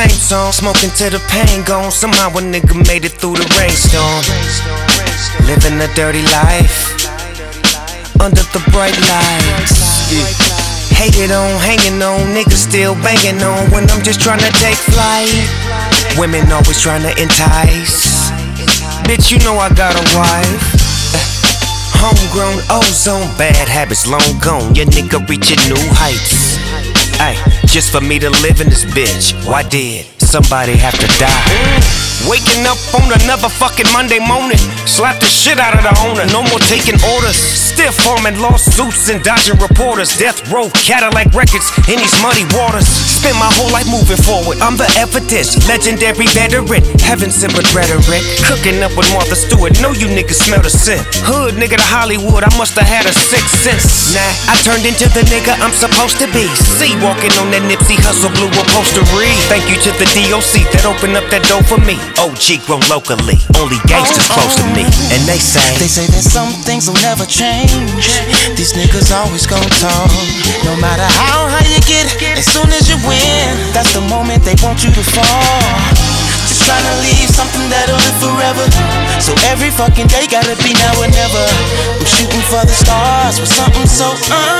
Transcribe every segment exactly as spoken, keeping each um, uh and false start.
same song, smoking till the pain gone. Somehow a nigga made it through the rainstorm. Living a dirty life under the bright lights. Yeah. Hated on, hanging on, niggas still banging on when I'm just trying to take flight. Women always trying to entice. Bitch, you know I got a wife. uh, Homegrown ozone, bad habits long gone. Your nigga reaching new heights. Ay, just for me to live in this bitch, why did somebody have to die? Waking up on another fucking Monday morning, slap the shit out of the owner. No more taking orders, still forming lawsuits and dodging reporters. Death row, Cadillac records in these muddy waters. Spent my whole life moving forward, I'm the evidence. Legendary veteran, heaven sent with rhetoric. Cooking up with Martha Stewart, know you niggas smell the scent. Hood nigga to Hollywood, I must have had a sixth sense. Nah, I turned into the nigga I'm supposed to be. See, walking on that Nipsey Hussle blue upholstery. Thank you to the D O C that opened up that door for me. O G grown locally, only gangsters oh, oh. close to me. And they say, they say that some things will never change. These niggas always gon' talk. No matter how high you get, as soon as you win, that's the moment they want you to fall. Just tryna leave something that'll live forever. So every fucking day gotta be now or never. I'm shooting for the stars with something so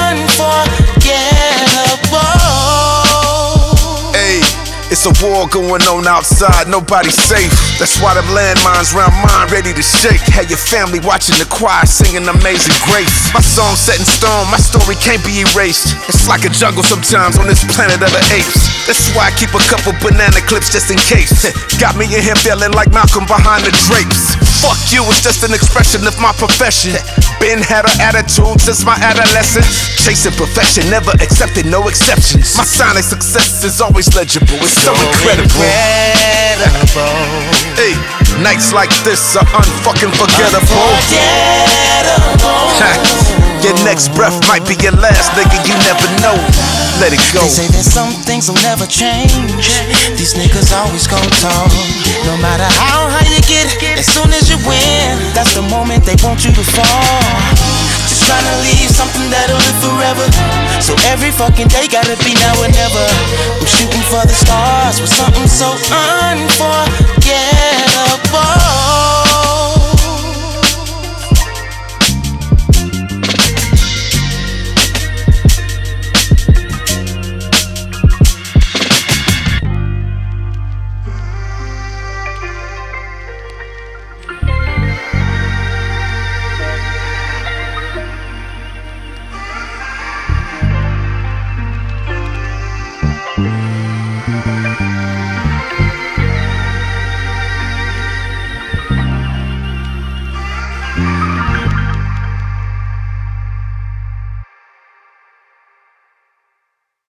unforgettable. Hey, it's a war going on outside, nobody's safe. That's why them landmines round mine ready to shake. Had your family watching the choir singing Amazing Grace. My song set in stone, my story can't be erased. It's like a jungle sometimes on this planet of the apes. That's why I keep a couple banana clips just in case. Got me in here feeling like Malcolm behind the drapes. Fuck you, it's just an expression of my profession. Been had an attitude since my adolescence. Chasing perfection, never accepted, no exceptions. My sign of success is always legible, it's so, so incredible. incredible. Hey, nights like this are unfucking forgettable. Your next breath might be your last, nigga, you never know. Let it go. They say that some things will never change. These niggas always gon' talk. No matter how high you get, as soon as you win, that's the moment they want you to fall. Just tryna leave something that'll live forever. So every fucking day gotta be now or never. I'm shooting for the stars with something so unforgettable.